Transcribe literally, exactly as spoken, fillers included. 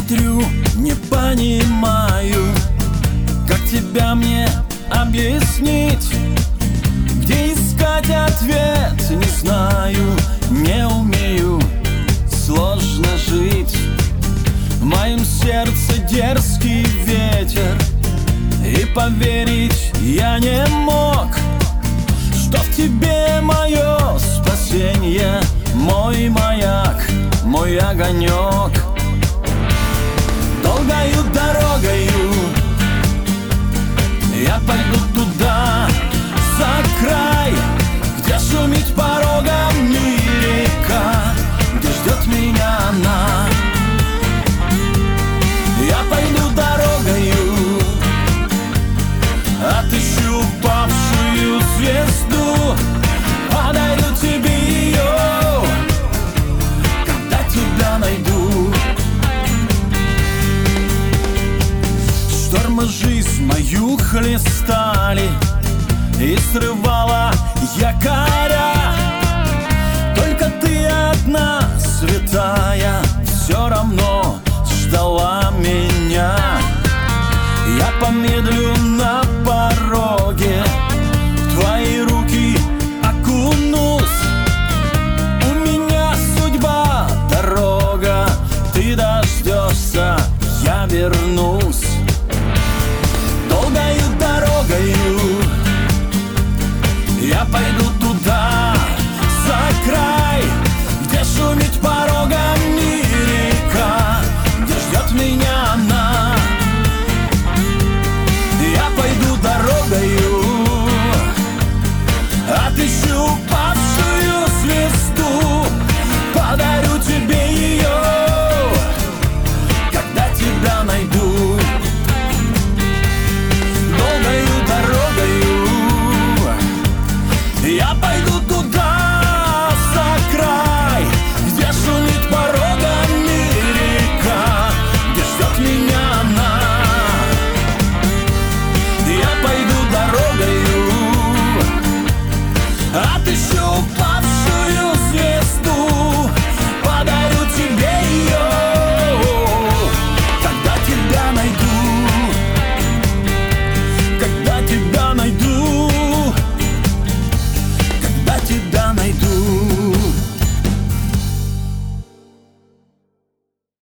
смотрю, не понимаю, как тебя мне объяснить, где искать ответ, не знаю, не умею, сложно жить. В моем сердце дерзкий ветер, и поверить я не мог, что в тебе мое спасение, мой маяк, мой огонек. Долгою дорогою я пойду туда, за край, где шумит порогом река, где ждет меня она. Я пойду дорогою, отыщу павшую звезду, подарю тебе ее, когда тебя найду. Штормы жизнь мою хлестали, и срывала якоря. Только ты одна, святая, все равно ждала меня. Я помедлю на пороге, в твои руки окунусь. У меня судьба, дорога, ты дождешься, я вернусь. Долгою дорогою я пойду